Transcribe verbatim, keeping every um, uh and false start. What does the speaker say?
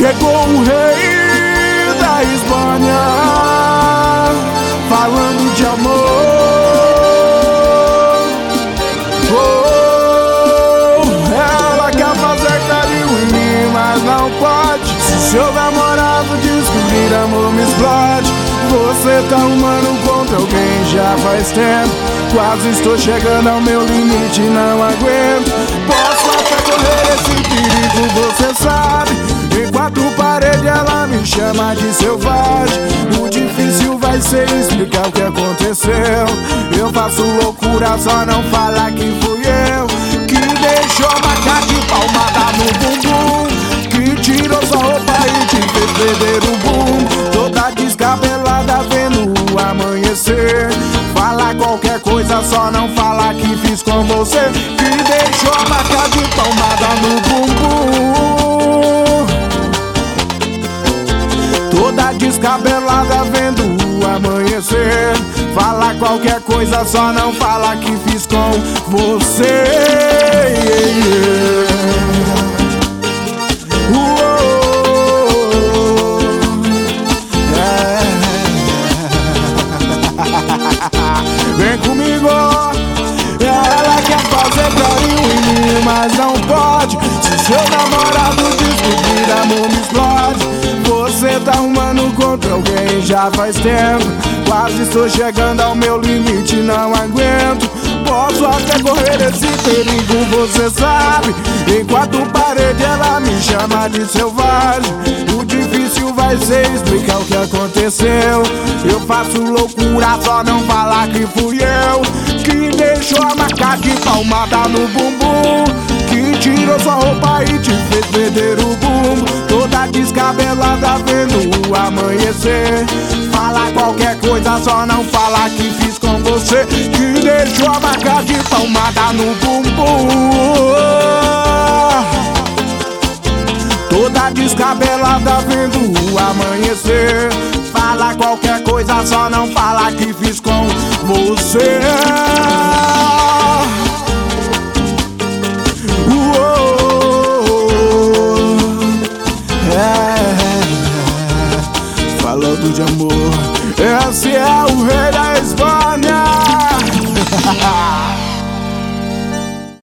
Chegou o rei da Espanha, falando de amor. Oh, ela quer fazer carinho em mim, mas não pode. Se seu namorado descobrir, amor, me explode. Você tá humano contra alguém já faz tempo. Quase estou chegando ao meu limite, não aguento. Posso até correr esse perigo, você sabe. Em quatro paredes ela me chama de selvagem. O difícil vai ser explicar o que aconteceu. Eu faço loucura, só não falar que fui eu que deixou a marca de palmada no bumbum, que tirou sua roupa e te fez perder o bumbum. Toda descabelada vendo o amanhecer. Fala qualquer coisa, só não fala que fiz com você, que deixou a marca de palmada no bumbum. Toda descabelada vendo o amanhecer. Fala qualquer coisa, só não fala que fiz com você. Vem comigo, ela quer fazer carinho em mim, mas não pode. Se seu namorado descobrir, amor, me explode. Você tá arrumando contra alguém já faz tempo. Quase estou chegando ao meu limite, não aguento. Posso até correr esse perigo, você sabe. Em quatro paredes ela me chama de selvagem. O difícil vai ser explicar o que aconteceu. Eu faço loucura, só não falar que fui eu que deixou a marca de palmada no bumbum, que tirou sua roupa e te fez perder o bumbo. Toda descabelada vendo o amanhecer. Fala qualquer coisa, só não fala que fiz com você, que deixou a marca de palmada no bumbum. Toda descabelada vendo o amanhecer. Fala qualquer